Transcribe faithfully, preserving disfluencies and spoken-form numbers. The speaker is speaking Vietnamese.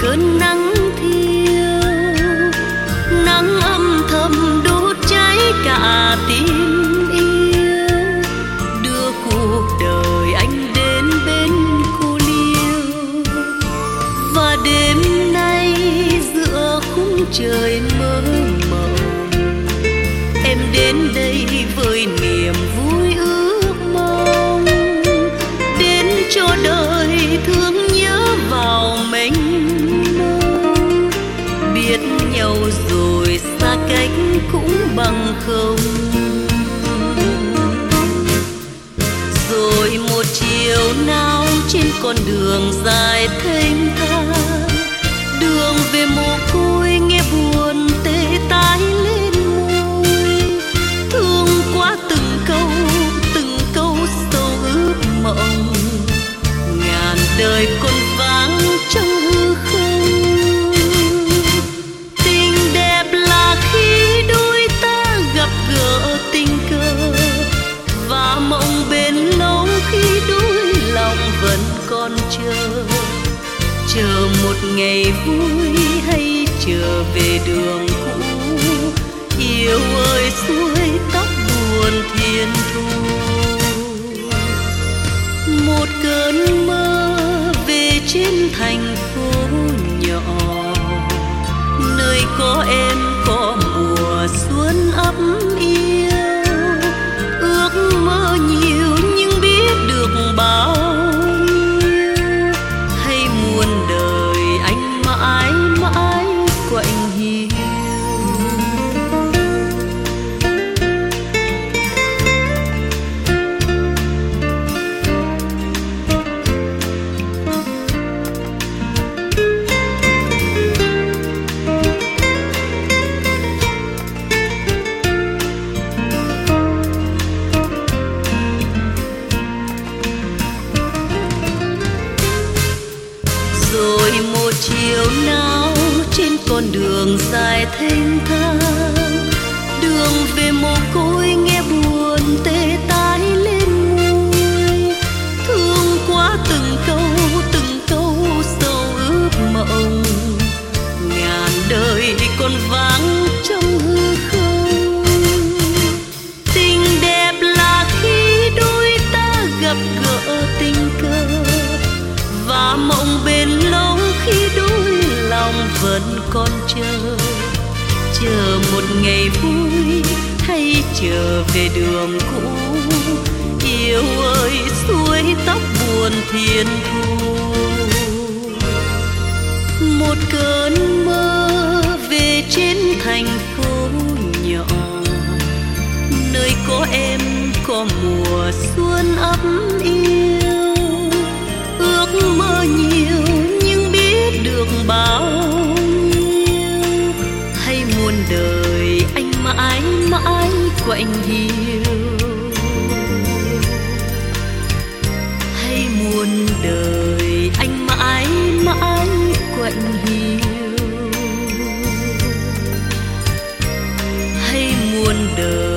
cơn nắng thiêu, nắng âm thầm đốt cháy cả tim yêu, đưa cuộc đời anh đến bên cô liêu. Và đêm nay giữa khung trời mơ mộng, em đến đây với niềm vui ước mong, đến cho đời thương nhớ vào mình mong. Biết nhau rồi xa cách cũng bằng không, rồi một chiều nào trên con đường dài thênh thang, đường về mồ côi nghe buồn tê tái lên môi. Thương quá từng câu, từng câu sâu ước mộng, ngàn đời còn vắng trong hư không. Tình đẹp là khi đôi ta gặp gỡ tình cờ, và mộng bền lâu khi đôi lòng vẫn còn chờ. Chờ một ngày vui hay trở về đường cũ, yêu ơi xuôi tóc buồn thiên thu. Một cơn mơ về trên thành phố nhỏ, nơi có em có mùa xuân ấm yêu. Ước mơ nhiều nhưng biết được bao nhiêu, hay muôn đời anh mãi mãi quạnh hiu. Rồi một chiều nào trên con đường dài thênh thang, đường về mồ côi nghe buồn tê tái lên môi. Thương quá từng câu, từng câu sâu ước mộng, ngàn đời còn vắng trong hư không. Tình đẹp là khi đôi ta gặp gỡ tình cờ, và mộng bền lâu khi đôi lòng vẫn còn chờ. Chờ một ngày vui hay trở về đường cũ, yêu ơi xuôi tóc buồn thiên thu. Một cơn mơ về trên thành phố nhỏ, nơi có em có mùa xuân ấm yêu. Ước mơ nhiều nhưng biết được bao nhiêu, hay muôn đời anh mãi mãi quạnh hiu. Hay muôn đời anh mãi mãi quạnh hiu. Hay muôn đời